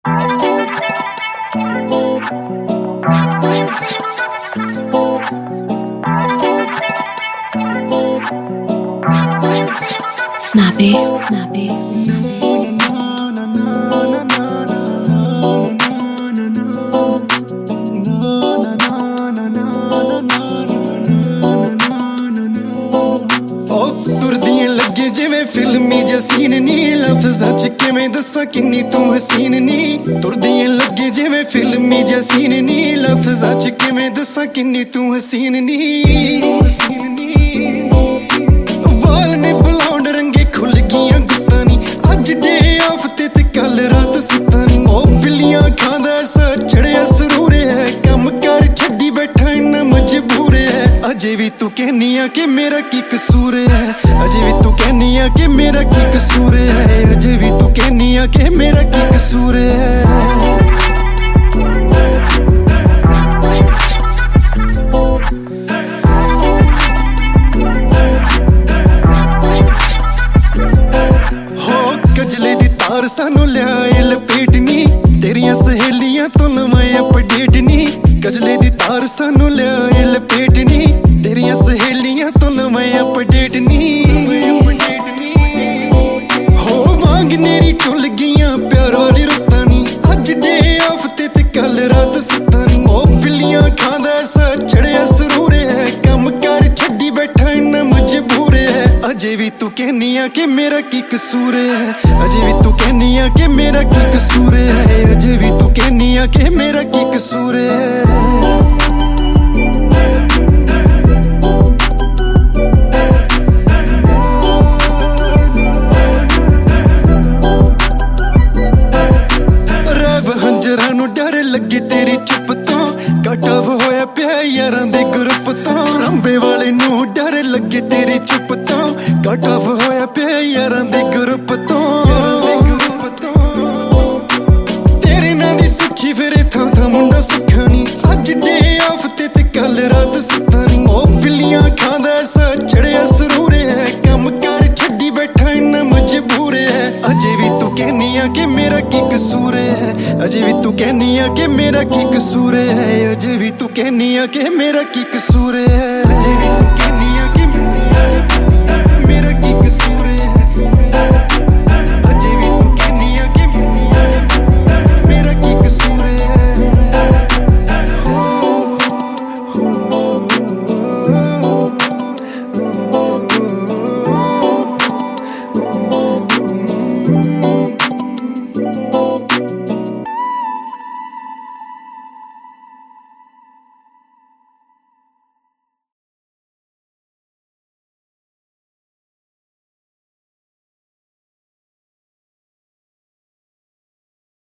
Snappy. तुरदियां लगे जिवें फिल्मी जसीन नी लफ्ज़ां च किवें दस्सां किन्नी तू हसीन नी तुरदियां लगे जिवें फिल्मी जसीन नी लफ्ज़ां च किवें दस्सां किन्नी तू हसीन नी वाल ने ब्लॉन्ड रंगे खुल गियां गुत्तां नी अज डे ऑफ ते कल रात सुत्ता नी ओ बिल्लियां खांदा ऐसा चढ़िया सरूर है कम कर छड्डी बैठा इन्ना मजबूर है अजे भी तू कहनी आ कि मेरा की कसूर है अजे भी तू कहनी आ कि मेरा की कसूर है अजे भी तू कहनी आ कि मेरा की कसूर है सानू लिया लपेट नी तेरिया सहेलियां तो नवां अपडेट नी कजले दी तार सानू लिया लपेट नी तेरिया सहेलियां तो नवां अपडेट नी हो वांग नेरी चुल गियां प्यार वाली रुत्तां नी अज डे ऑफ ते कल रात सुत्ता नी ओ बिल्लियां खांदा ऐसा चढ़िया सरूर है कम कर छड्डी बैठा इन्ना मजबूर है अजे भी तू कहनी आ कि मेरा की कसूर है अजे भी तू कहनी आ कि मेरा की कसूर है अजे भी तू कहनी आ कि मेरा की कसूर है डर लगे तेरी चुप तो कटाव होया पिया यारां दे ग्रुप तो रंबे वाले नू डर लगे तेरी चुप तो कटाव होया पिया यारां दे ग्रुप तो तेरे नां दी सुखी फिरे थां थां मुंडा सुखा नी अज डे ऑफ ते कल रात सुत्ता नी ओ बिल्लियां खांदा ऐसा चढ़िया सरूर है कम कर छड्डी बैठा इन्ना मजबूर है अजे भी तू कहनी आ कि मेरा की कसूर है अजे भी तू कहनी आ कि मेरा की कसूर है अजे भी तू कहनी आ कि मेरा की कसूर है अजे भी